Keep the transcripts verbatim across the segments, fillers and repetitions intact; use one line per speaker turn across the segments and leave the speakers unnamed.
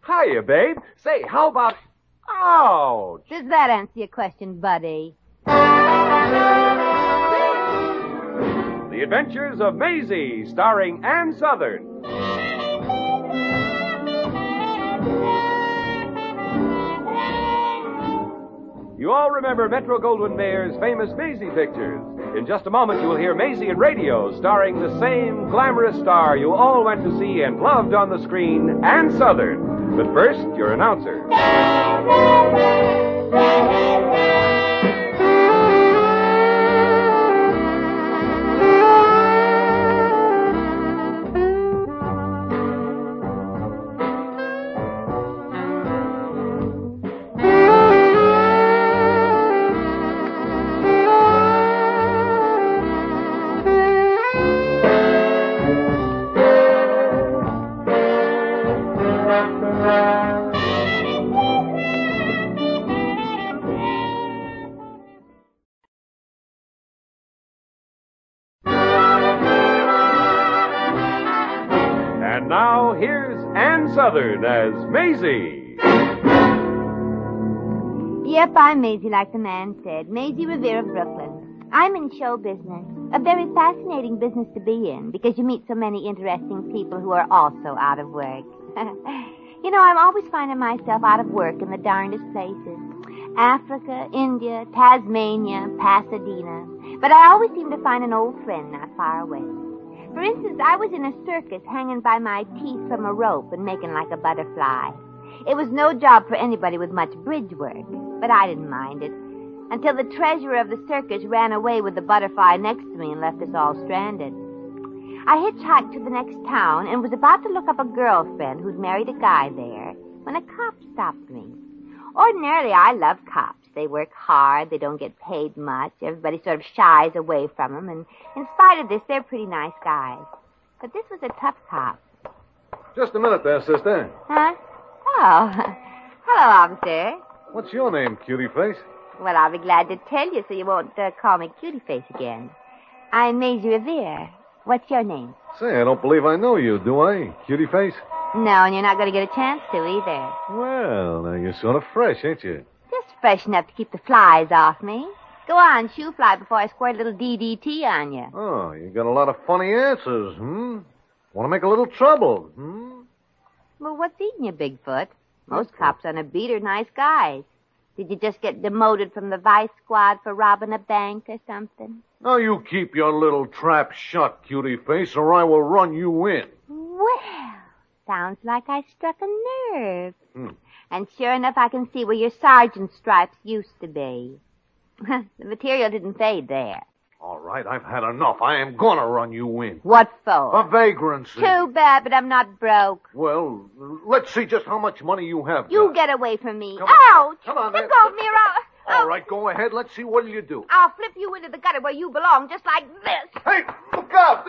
Hiya, babe. Say, how about... Ouch!
Does that answer your question, buddy?
The Adventures of Maisie, starring Ann Sothern. You all remember Metro-Goldwyn-Mayer's famous Maisie pictures. In just a moment, you will hear Maisie in radio, starring the same glamorous star you all went to see and loved on the screen, Ann Sothern. But first, your announcer. Now, here's Ann Sothern as Maisie.
Yep, I'm Maisie, like the man said. Maisie Revere of Brooklyn. I'm in show business. A very fascinating business to be in, because you meet so many interesting people who are also out of work. You know, I'm always finding myself out of work in the darndest places. Africa, India, Tasmania, Pasadena. But I always seem to find an old friend not far away. For instance, I was in a circus hanging by my teeth from a rope and making like a butterfly. It was no job for anybody with much bridge work, but I didn't mind it, until the treasurer of the circus ran away with the butterfly next to me and left us all stranded. I hitchhiked to the next town and was about to look up a girlfriend who'd married a guy there when a cop stopped me. Ordinarily, I love cops. They work hard. They don't get paid much. Everybody sort of shies away from them. And in spite of this, they're pretty nice guys. But this was a tough cop.
Just a minute there, sister.
Huh? Oh. Hello, officer.
What's your name, cutie face?
Well, I'll be glad to tell you so you won't uh, call me cutie face again. I'm Maisie Revere. What's your name?
Say, I don't believe I know you, do I, cutie face?
No, and you're not going to get a chance to either.
Well, now you're sort of fresh, ain't you?
Just fresh enough to keep the flies off me. Go on, shoo fly before I squirt a little D D T on you.
Oh, you got a lot of funny answers, hmm? Want to make a little trouble, hmm?
Well, what's eating you, Bigfoot? Most cops on a beat are nice guys. Did you just get demoted from the vice squad for robbing a bank or something?
Now you keep your little trap shut, cutie face, or I will run you in.
Well, sounds like I struck a nerve.
Hmm.
And sure enough, I can see where your sergeant stripes used to be. The material didn't fade there.
All right, I've had enough. I am gonna run you in.
What for?
A vagrancy.
Too bad, but I'm not broke.
Well, let's see just how much money you have.
You
got.
get away from me.
Come on.
Ouch!
Come on,
Let
man.
go of me, or I'll...
All right, go ahead. Let's see what you do.
I'll flip you into the gutter where you belong, just like this.
Hey, look out!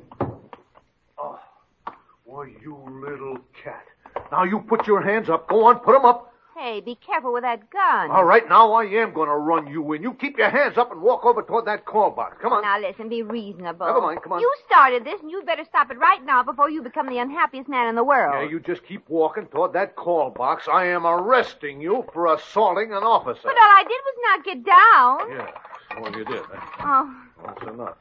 Oh, why, you little cat. Now you put your hands up. Go on, put them up.
Hey, be careful with that gun.
All right, now I am going to run you in. You keep your hands up and walk over toward that call box. Come on.
Now, listen, be reasonable.
Never mind, come on.
You started this, and you'd better stop it right now before you become the unhappiest man in the world.
Yeah, you just keep walking toward that call box. I am arresting you for assaulting an officer.
But all I did was knock you down.
Yeah, well, you did.
Oh.
That's enough.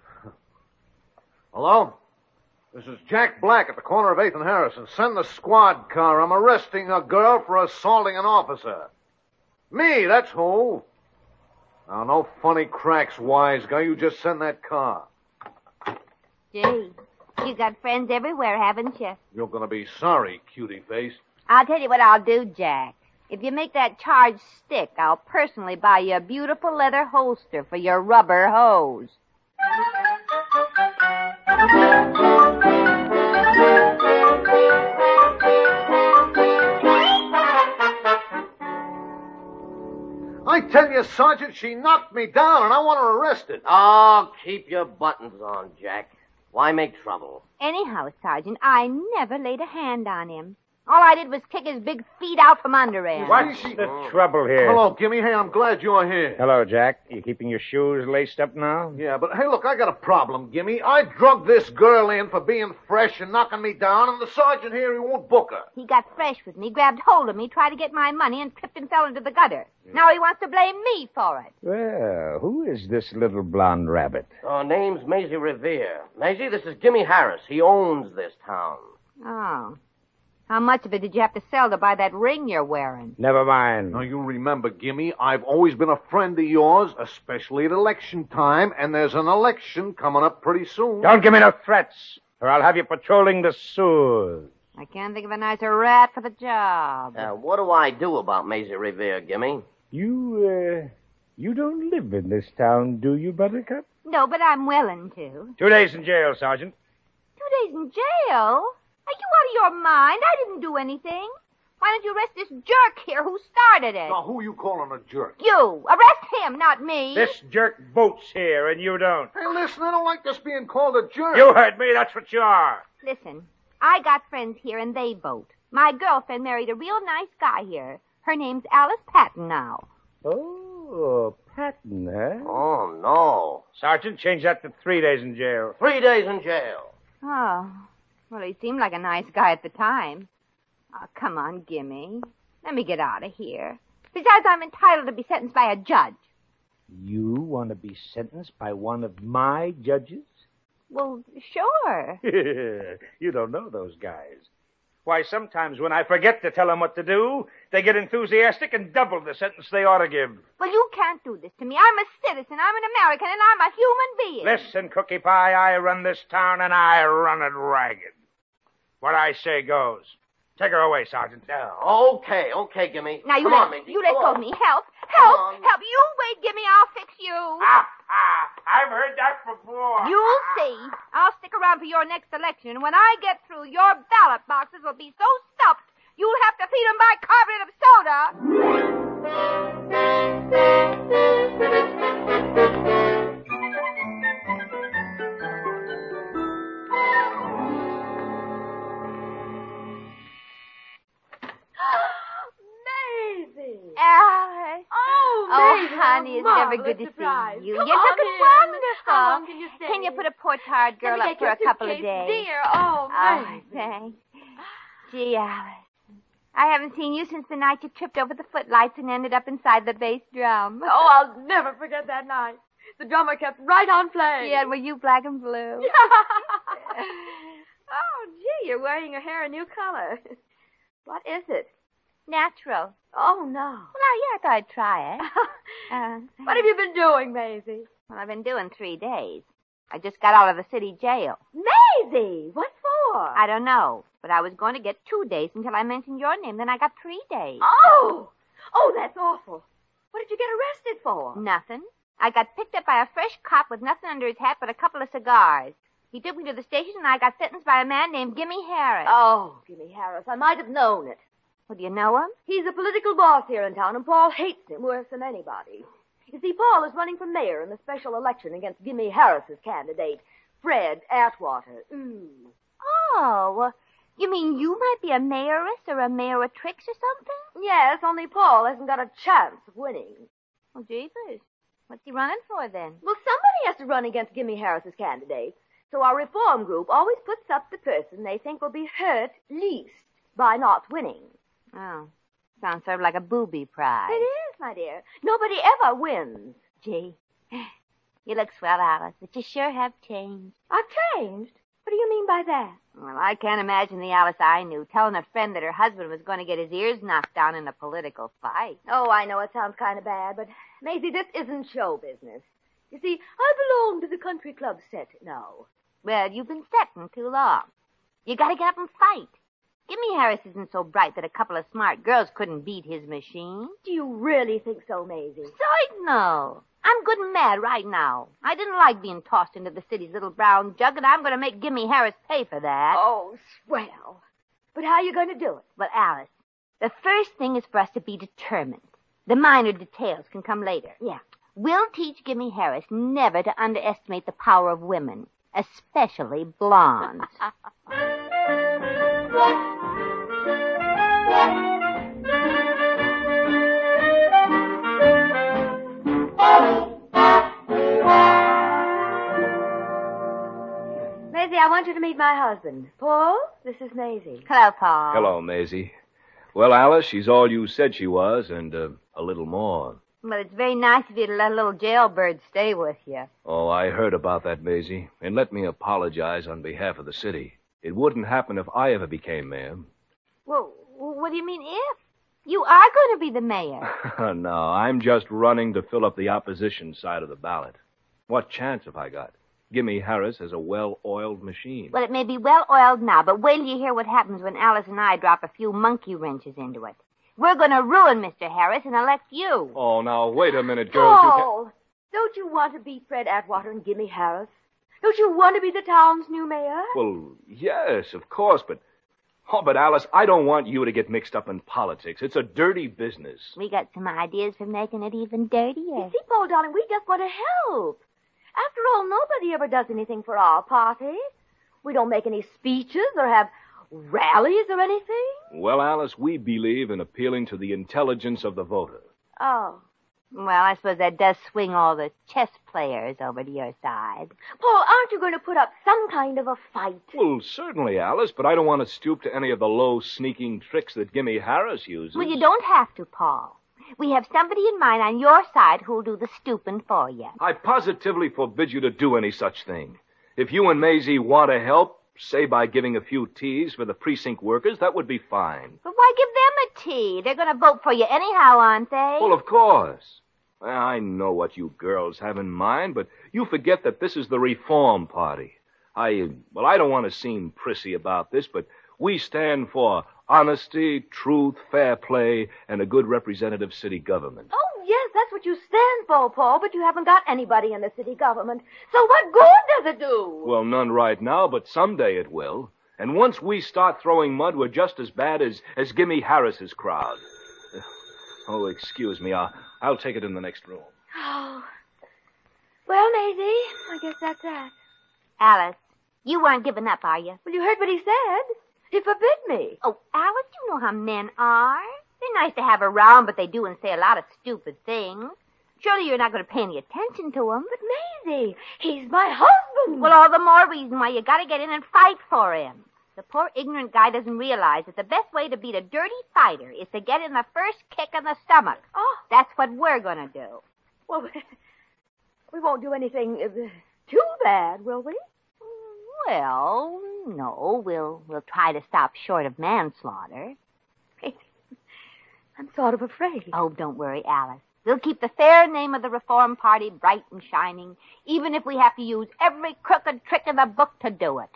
Hello? This is Jack Black at the corner of eighth and Harrison. Send the squad car. I'm arresting a girl for assaulting an officer. Me, that's who. Now, no funny cracks, wise guy. You just send that car.
Gee, you got friends everywhere, haven't you?
You're going to be sorry, cutie face.
I'll tell you what I'll do, Jack. If you make that charge stick, I'll personally buy you a beautiful leather holster for your rubber hose.
I tell you, Sergeant, she knocked me down, and I want her arrested.
Oh, keep your buttons on, Jack. Why make trouble?
Anyhow, Sergeant, I never laid a hand on him. All I did was kick his big feet out from under him.
What's the trouble here?
Hello, Gimme. Hey, I'm glad you're here.
Hello, Jack. You keeping your shoes laced up now?
Yeah, but hey, look, I got a problem, Gimme. I drugged this girl in for being fresh and knocking me down, and the sergeant here, he won't book her.
He got fresh with me, grabbed hold of me, tried to get my money, and tripped and fell into the gutter. Now he wants to blame me for it.
Well, who is this little blonde rabbit?
Our name's Maisie Revere. Maisie, this is Gimme Harris. He owns this town.
Oh. How much of it did you have to sell to buy that ring you're wearing?
Never mind.
Now, you remember, Gimme, I've always been a friend of yours, especially at election time, and there's an election coming up pretty soon.
Don't give me no threats, or I'll have you patrolling the sewers.
I can't think of a nicer rat for the job.
Now, what do I do about Maisie Revere, Gimme?
You, uh, you don't live in this town, do you, Buttercup?
No, but I'm willing to.
Two days in jail, Sergeant.
Two days in jail? Are you out of your mind? I didn't do anything. Why don't you arrest this jerk here who started it?
Now, who you calling a jerk?
You. Arrest him, not me.
This jerk votes here, and you don't.
Hey, listen, I don't like this being called a jerk.
You heard me, that's what you are.
Listen, I got friends here, and they vote. My girlfriend married a real nice guy here. Her name's Alice Patton now.
Oh, Patton, huh?
Oh, no.
Sergeant, change that to three days in jail.
Three days in jail.
Oh. Well, he seemed like a nice guy at the time. Oh, come on, Gimme. Let me get out of here. Besides, I'm entitled to be sentenced by a judge.
You want to be sentenced by one of my judges?
Well, sure.
You don't know those guys. Why, sometimes when I forget to tell them what to do, they get enthusiastic and double the sentence they ought to give.
Well, you can't do this to me. I'm a citizen. I'm an American, and I'm a human being.
Listen, Cookie Pie, I run this town, and I run it ragged. What I say goes. Take her away, Sergeant.
Yeah, okay, okay, Gimme.
Now, you
Come
let,
on, Maisie.
you let
Come
go
on.
of me. Help. Help.
on.
Help. You wait, Gimme. I'll fix you.
Ah, ah, I've heard that before.
You'll see. I'll stick around for your next election, and when I get through, your ballot boxes will be so stuffed, you'll have to feed them by carbonate of soda.
Maisie!
Alice.
Oh,
Oh,
Maisie,
honey, is it ever good to
surprise.
see you?
Come
You're
on
looking
in.
wonderful.
How long can you stay?
Can you put a poor tired girl
Let me
up
get
for
your
a couple of
suitcase,
days?
Dear, oh,
Oh,
Maisie.
thanks. Gee, Alice. I haven't seen you since the night you tripped over the footlights and ended up inside the bass drum.
Oh, I'll never forget that night. The drummer kept right on playing.
Yeah, were you black and blue?
Oh, gee, you're wearing your hair a new color. What is it?
Natural.
Oh, no.
Well, now, yeah, I thought I'd try it. Uh,
What have you been doing, Maisie?
well, I've been doing three days. I just got out of the city jail.
Maisie! What for?
I don't know, but I was going to get two days until I mentioned your name. Then I got three days.
Oh! Oh, that's awful. What did you get arrested for?
Nothing. I got picked up by a fresh cop with nothing under his hat but a couple of cigars. He took me to the station, and I got sentenced by a man named Gimme Harris.
Oh, Gimme Harris. I might have known it.
Well, do you know him?
He's a political boss here in town, and Paul hates him worse than anybody. You see, Paul is running for mayor in the special election against Gimme Harris's candidate, Fred Atwater. Ooh.
Oh, well, you mean you might be a mayoress or a mayoratrix or something?
Yes, only Paul hasn't got a chance of winning.
Well, jeepers. What's he running for, then?
Well, somebody has to run against Gimme Harris's candidate. So our reform group always puts up the person they think will be hurt least by not winning.
Oh, sounds sort of like a booby prize.
It is, my dear. Nobody ever wins.
Gee, you look swell, Alice, but you sure have changed.
I've changed. What do you mean by that?
Well, I can't imagine the Alice I knew telling a friend that her husband was going to get his ears knocked down in a political fight.
Oh, I know it sounds kind of bad, but, Maisie, this isn't show business. You see, I belong to the country club set now.
Well, you've been setting too long. You gotta get up and fight. Gimme Harris isn't so bright that a couple of smart girls couldn't beat his machine.
Do you really think so, Maisie?
No. I'm good and mad right now. I didn't like being tossed into the city's little brown jug, and I'm going to make Gimme Harris pay for that.
Oh, swell. But how are you going to do it?
Well, Alice, the first thing is for us to be determined. The minor details can come later.
Yeah.
We'll teach Gimme Harris never to underestimate the power of women, especially blondes.
I want you to meet my husband. Paul, this is Maisie.
Hello, Paul.
Hello, Maisie. Well, Alice, she's all you said she was, and uh, a little more.
Well, it's very nice of you to let a little jailbird stay with you.
Oh, I heard about that, Maisie. And let me apologize on behalf of the city. It wouldn't happen if I ever became mayor.
Well, what do you mean if? You are going to be the mayor.
No, I'm just running to fill up the opposition side of the ballot. What chance have I got? Gimme Harris has a well-oiled machine.
Well, it may be well-oiled now, but wait till you hear what happens when Alice and I drop a few monkey wrenches into it. We're going to ruin Mister Harris and elect you.
Oh, now, wait a minute, girls. You
Paul, don't you want to beat Fred Atwater and Gimme Harris? Don't you want to be the town's new mayor?
Well, yes, of course, but... Oh, but Alice, I don't want you to get mixed up in politics. It's a dirty business.
We got some ideas for making it even dirtier.
You see, Paul, darling, we just want to help. After all, nobody ever does anything for our party. We don't make any speeches or have rallies or anything.
Well, Alice, we believe in appealing to the intelligence of the voter.
Oh.
Well, I suppose that does swing all the chess players over to your side.
Paul, aren't you going to put up some kind of a fight?
Well, certainly, Alice, but I don't want to stoop to any of the low, sneaking tricks that Gimme Harris uses.
Well, you don't have to, Paul. We have somebody in mind on your side who'll do the stooping for you.
I positively forbid you to do any such thing. If you and Maisie want to help, say by giving a few teas for the precinct workers, that would be fine.
But why give them a tea? They're going to vote for you anyhow, aren't they?
Well, of course. I know what you girls have in mind, but you forget that this is the Reform Party. I, well, I don't want to seem prissy about this, but we stand for honesty, truth, fair play, and a good representative city government.
Oh, yes, that's what you stand for, Paul, but you haven't got anybody in the city government. So what good does it do?
Well, none right now, but someday it will. And once we start throwing mud, we're just as bad as, as Gimme Harris's crowd. Oh, excuse me. I'll, I'll take it in the next room.
Oh. Well, Maisie, I guess that's that.
Alice, you weren't giving up, are you?
Well, you heard what he said. He forbid me.
Oh, Alice, you know how men are. They're nice to have around, but they do and say a lot of stupid things. Surely you're not going to pay any attention to them.
But, Maisie, he's my husband.
Well, all the more reason why you got to get in and fight for him. The poor ignorant guy doesn't realize that the best way to beat a dirty fighter is to get in the first kick in the stomach.
Oh.
That's what we're going to do.
Well, we won't do anything uh, too bad, will we?
Well, no. We'll we'll try to stop short of manslaughter.
I'm sort of afraid.
Oh, don't worry, Alice. We'll keep the fair name of the Reform Party bright and shining, even if we have to use every crooked trick in the book to do it.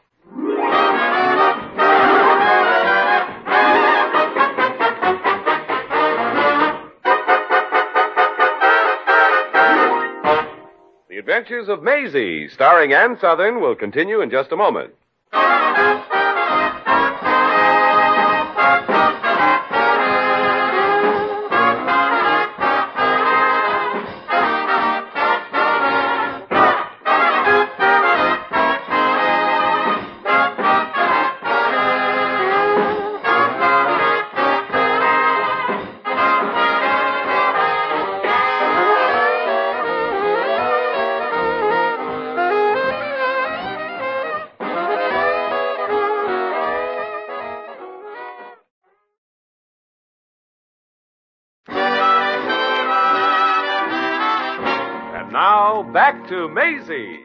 The Adventures of Maisie, starring Ann Southern, will continue in just a moment. Now, back to Maisie.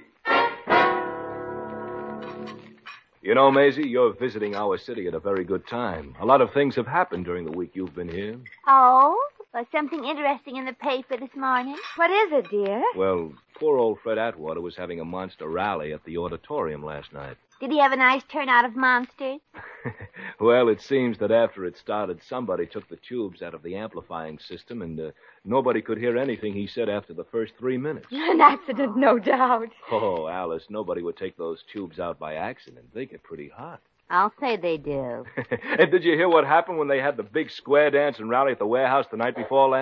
You know, Maisie, you're visiting our city at a very good time. A lot of things have happened during the week you've been here.
Oh? Was something interesting in the paper this morning?
What is it, dear?
Well, poor old Fred Atwater was having a monster rally at the auditorium last night.
Did he have a nice turnout of monsters?
Well, it seems that after it started, somebody took the tubes out of the amplifying system, and uh, nobody could hear anything he said after the first three minutes.
An accident, no doubt.
Oh, Alice, nobody would take those tubes out by accident. They get pretty hot.
I'll say they do.
And did you hear what happened when they had the big square dance and rally at the warehouse the night before last?
Oh,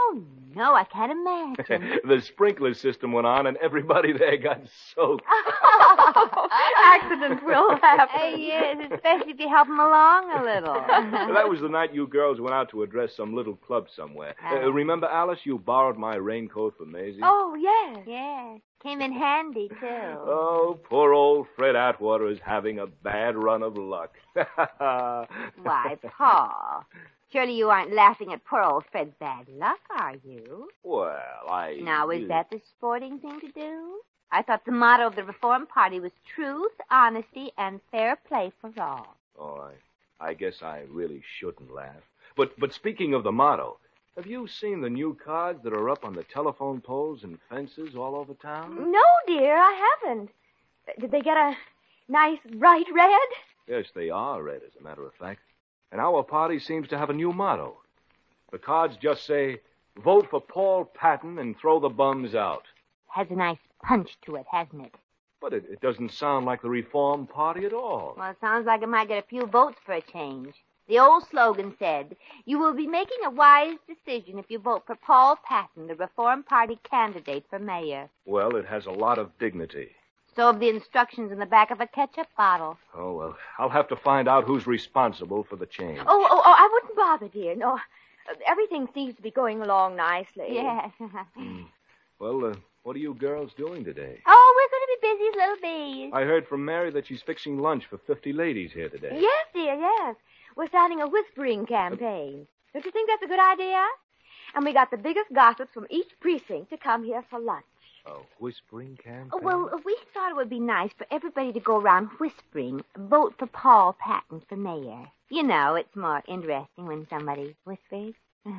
Oh, no, I can't imagine.
The sprinkler system went on, and everybody there got soaked.
Accidents will happen.
Hey, yes, especially if you help them along a little.
That was the night you girls went out to address some little club somewhere. Uh, remember, Alice, you borrowed my raincoat for Maisie?
Oh, yes.
Yes, came in handy, too.
Oh, poor old Fred Atwater is having a bad run of luck.
Why, Paul, surely you aren't laughing at poor old Fred's bad luck, are you?
Well, I...
Now, is that the sporting thing to do? I thought the motto of the Reform Party was truth, honesty, and fair play for all.
Oh, I, I guess I really shouldn't laugh. But, but speaking of the motto, have you seen the new cards that are up on the telephone poles and fences all over town?
No, dear, I haven't. Did they get a nice bright red?
Yes, they are red, as a matter of fact. And our party seems to have a new motto. The cards just say, vote for Paul Patton and throw the bums out.
Has a nice punch to it, hasn't it?
But it, it doesn't sound like the Reform Party at all.
Well, it sounds like it might get a few votes for a change. The old slogan said, you will be making a wise decision if you vote for Paul Patton, the Reform Party candidate for mayor.
Well, it has a lot of dignity.
So have the instructions in the back of a ketchup bottle.
Oh, well, I'll have to find out who's responsible for the change.
Oh, oh, oh, I wouldn't bother, dear. No, uh, everything seems to be going along nicely.
Yes.
Mm. Well, uh, what are you girls doing today?
Oh, we're going to be busy as little bees.
I heard from Mary that she's fixing lunch for fifty ladies here today.
Yes, dear, yes. We're starting a whispering campaign. Don't you think that's a good idea? And we got the biggest gossips from each precinct to come here for lunch.
A whispering campaign?
Oh, well, we thought it would be nice for everybody to go around whispering, vote for Paul Patton for mayor. You know, it's more interesting when somebody whispers.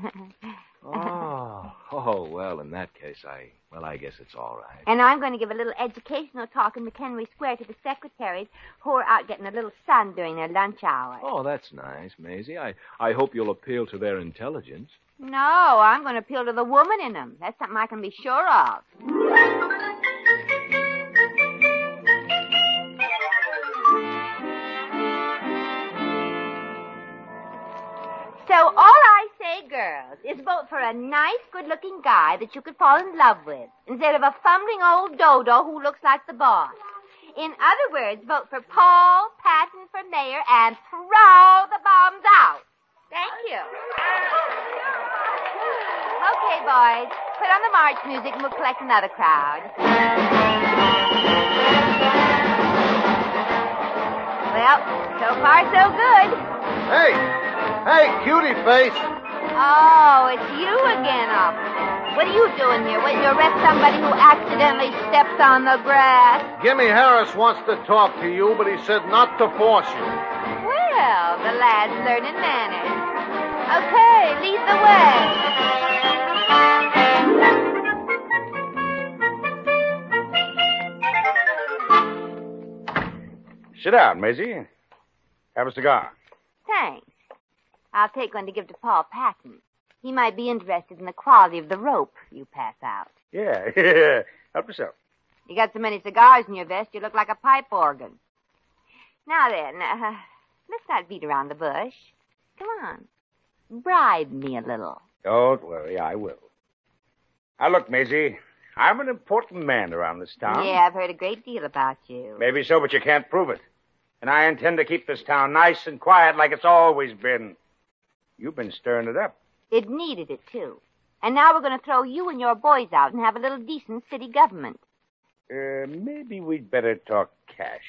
Oh, oh, well, in that case, I, well, I guess it's all right.
And I'm going to give a little educational talk in McHenry Square to the secretaries who are out getting a little sun during their lunch hour.
Oh, that's nice, Maisie. I, I hope you'll appeal to their intelligence.
No, I'm going to appeal to the woman in them. That's something I can be sure of. So all I say, girls, is vote for a nice, good-looking guy that you could fall in love with, instead of a fumbling old dodo who looks like the boss. In other words, vote for Paul Patton for mayor and throw the bombs out. Thank you. Okay, boys, put on the march music and we'll collect another crowd. Well, so far so good.
Hey! Hey, cutie face!
Oh, it's you again, officer. What are you doing here? Waiting to arrest somebody who accidentally steps on the grass?
Gimme Harris wants to talk to you, but he said not to force you.
Well, the lad's learning manners. Okay, lead the way.
Sit down, Maisie. Have a cigar.
Thanks. I'll take one to give to Paul Patton. He might be interested in the quality of the rope you pass out.
Yeah, yeah. Help yourself.
You got so many cigars in your vest, you look like a pipe organ. Now then, uh, let's not beat around the bush. Come on. Bribe me a little.
Don't worry, I will. Now, look, Maisie, I'm an important man around this town.
Yeah, I've heard a great deal about you.
Maybe so, but you can't prove it. And I intend to keep this town nice and quiet like it's always been. You've been stirring it up.
It needed it, too. And now we're going to throw you and your boys out and have a little decent city government.
Uh, maybe we'd better talk cash.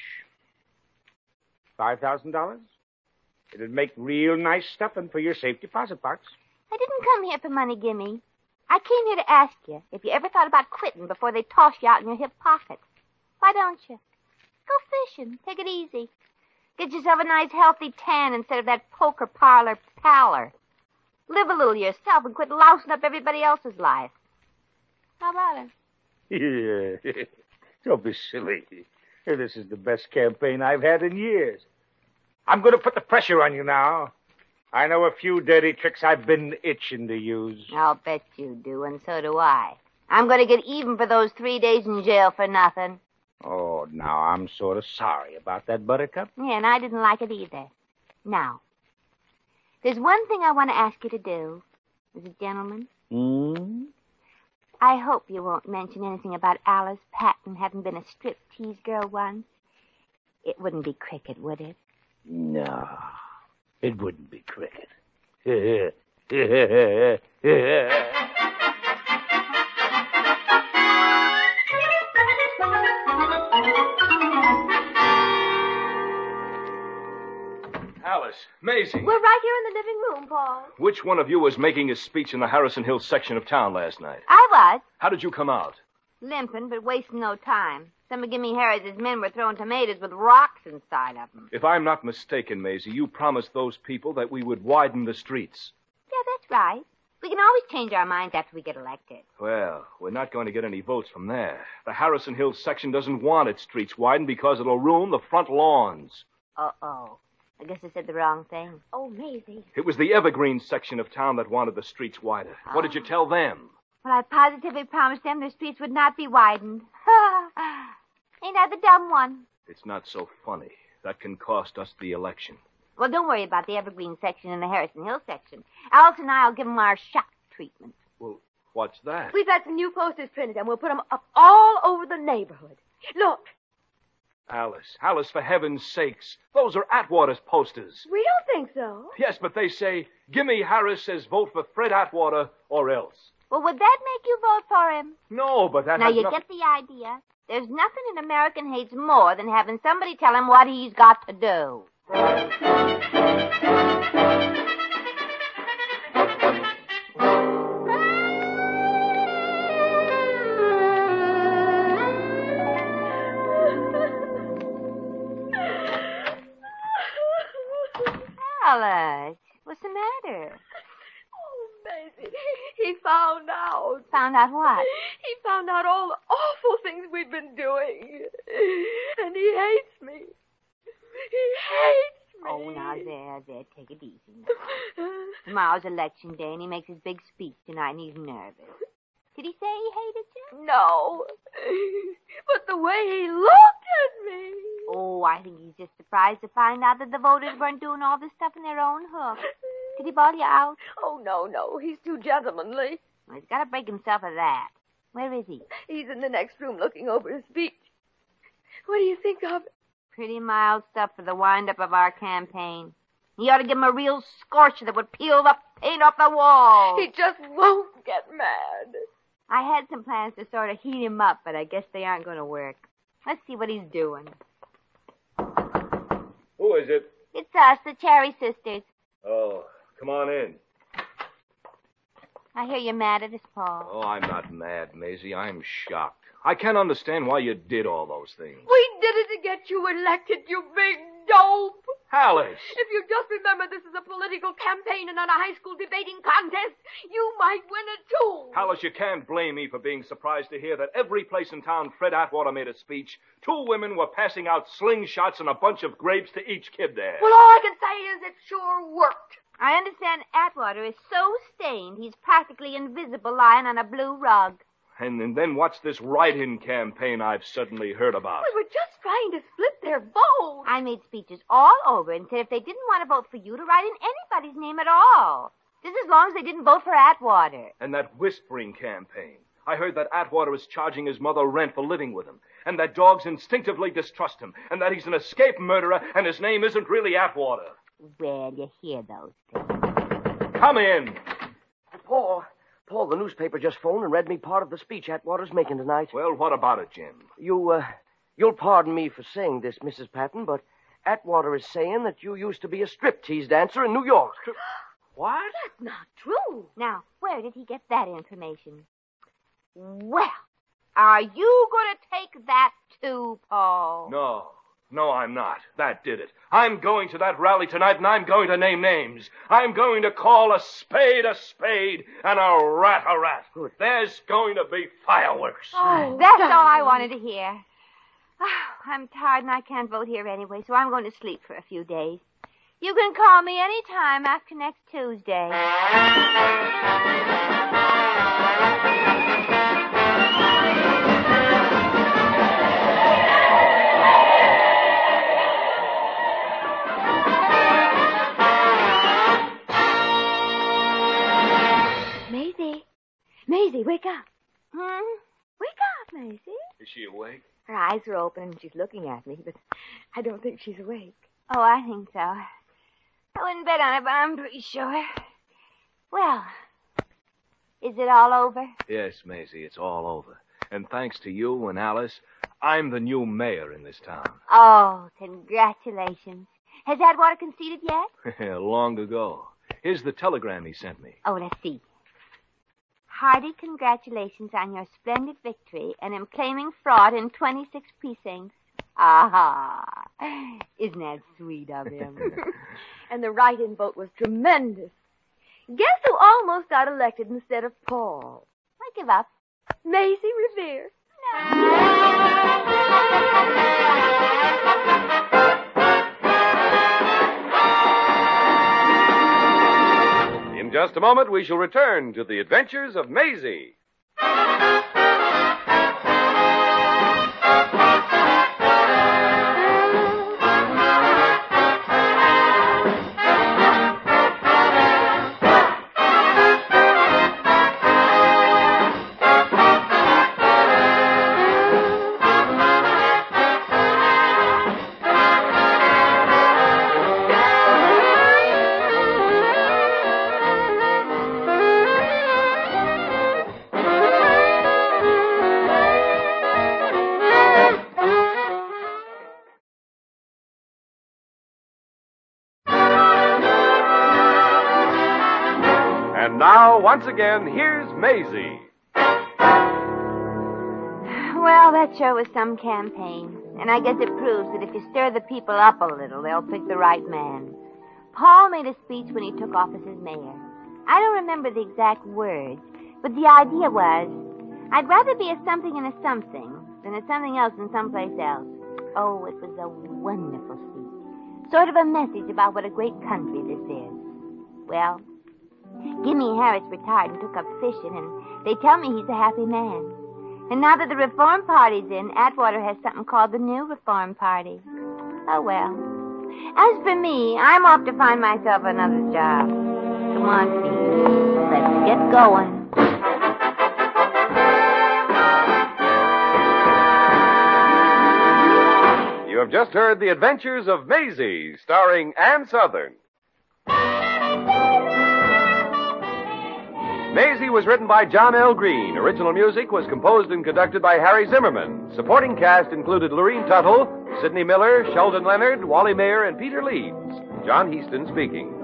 Five thousand dollars? It'd make real nice stuffing for your safe deposit box.
I didn't come here for money, Gimme. I came here to ask you if you ever thought about quitting before they toss you out in your hip pocket. Why don't you? Go fishing. Take it easy. Get yourself a nice, healthy tan instead of that poker parlor pallor. Live a little yourself and quit lousing up everybody else's life. How about it?
Yeah. Don't be silly. This is the best campaign I've had in years. I'm going to put the pressure on you now. I know a few dirty tricks I've been itching to use.
I'll bet you do, and so do I. I'm going to get even for those three days in jail for nothing.
Oh, now I'm sort of sorry about that, Buttercup.
Yeah, and I didn't like it either. Now, there's one thing I want to ask you to do, as a gentleman.
Hmm?
I hope you won't mention anything about Alice Patton having been a striptease girl once. It wouldn't be cricket, would it?
No, it wouldn't be cricket.
Alice, Maisie.
We're right here in the living room, Paul.
Which one of you was making a speech in the Harrison Hills section of town last night?
I was.
How did you come out?
Limping, but wasting no time. Some of Gimme Harris's men were throwing tomatoes with rocks inside of them.
If I'm not mistaken, Maisie, you promised those people that we would widen the streets.
Yeah, that's right. We can always change our minds after we get elected.
Well, we're not going to get any votes from there. The Harrison Hills section doesn't want its streets widened because it'll ruin the front lawns.
Uh-oh. I guess I said the wrong thing.
Oh, Maisie.
It was the Evergreen section of town that wanted the streets wider. What did you tell them?
Well, I positively promised them the streets would not be widened. Ain't I the dumb one?
It's not so funny. That can cost us the election.
Well, don't worry about the Evergreen section and the Harrison Hill section. Alice and I will give them our shock treatment.
Well, what's that?
We've had some new posters printed, and we'll put them up all over the neighborhood. Look.
Alice, Alice, for heaven's sakes. Those are Atwater's posters.
We don't think so.
Yes, but they say, Gimme Harris says vote for Fred Atwater or else.
Well, would that make you vote for him?
No, but that
Now,
has
you
nothing...
get the idea. There's nothing an American hates more than having somebody tell him what he's got to do. Alice, what's the matter?
Oh, Maisie, he found out.
Found out what?
He found out all the awful things we've been doing. And he hates me. He hates me.
Oh, now, there, there, take it easy now. Tomorrow's election day, and he makes his big speech tonight, and he's nervous. Did he say he hated you?
No. But the way he looked at me.
Oh, I think he's just surprised to find out that the voters weren't doing all this stuff in their own hook. Did he bawl you out?
Oh, no, no. He's too gentlemanly.
Well, he's got to break himself of that. Where is he?
He's in the next room looking over his speech. What do you think of it?
Pretty mild stuff for the wind-up of our campaign. He ought to give him a real scorcher that would peel the paint off the wall.
He just won't get mad.
I had some plans to sort of heat him up, but I guess they aren't going to work. Let's see what he's doing.
Who is it?
It's us, the Cherry Sisters.
Oh, come on in.
I hear you're mad at us, Paul.
Oh, I'm not mad, Maisie. I'm shocked. I can't understand why you did all those things.
We did it to get you elected, you big dope.
Alice!
If you just remember this is a political campaign and not a high school debating contest, you might win it, too.
Alice, you can't blame me for being surprised to hear that every place in town Fred Atwater made a speech, two women were passing out slingshots and a bunch of grapes to each kid there.
Well, all I can say is it sure worked.
I understand Atwater is so stained he's practically invisible lying on a blue rug.
And, and then what's this write-in campaign I've suddenly heard about?
We were just trying to split their vote.
I made speeches all over and said if they didn't want to vote for you, to write in anybody's name at all. Just as long as they didn't vote for Atwater.
And that whispering campaign. I heard that Atwater is charging his mother rent for living with him, and that dogs instinctively distrust him, and that he's an escaped murderer, and his name isn't really Atwater.
Well, you hear those things.
Come in.
Paul, Paul, the newspaper just phoned and read me part of the speech Atwater's making tonight.
Well, what about it, Jim?
You, uh, you'll pardon me for saying this, Missus Patton, but Atwater is saying that you used to be a striptease dancer in New York.
What?
That's not true.
Now, where did he get that information? Well, are you going to take that too, Paul?
No. No, I'm not. That did it. I'm going to that rally tonight, and I'm going to name names. I'm going to call a spade a spade and a rat a rat.
Good.
There's going to be fireworks.
Oh,
That's all I wanted to hear. Oh, I'm tired and I can't vote here anyway, so I'm going to sleep for a few days. You can call me any time after next Tuesday.
wake up.
Hmm?
Wake up, Maisie.
Is she awake?
Her eyes are open and she's looking at me, but I don't think she's awake.
Oh, I think so. I wouldn't bet on it, but I'm pretty sure. Well, is it all over?
Yes, Maisie, it's all over. And thanks to you and Alice, I'm the new mayor in this town.
Oh, congratulations. Has Atwater conceded yet?
Long ago. Here's the telegram he sent me.
Oh, let's see. Hearty congratulations on your splendid victory and am claiming fraud in twenty-six precincts. Aha. Isn't that sweet of him?
And the write-in vote was tremendous. Guess who almost got elected instead of Paul?
I give up.
Maisie Revere.
In just a moment, we shall return to the adventures of Maisie. And now, once again, here's Maisie.
Well, that sure was some campaign. And I guess it proves that if you stir the people up a little, they'll pick the right man. Paul made a speech when he took office as mayor. I don't remember the exact words, but the idea was, I'd rather be a something and a something than a something else in someplace else. Oh, it was a wonderful speech. Sort of a message about what a great country this is. Well, Gimme Harris retired and took up fishing, and they tell me he's a happy man. And now that the Reform Party's in, Atwater has something called the New Reform Party. Oh, well. As for me, I'm off to find myself another job. Come on, Pete. Let's get going.
You have just heard The Adventures of Maisie, starring Ann Southern. Maisie was written by John L. Green. Original music was composed and conducted by Harry Zimmerman. Supporting cast included Lorene Tuttle, Sidney Miller, Sheldon Leonard, Wally Mayer, and Peter Leeds. John Heaston speaking.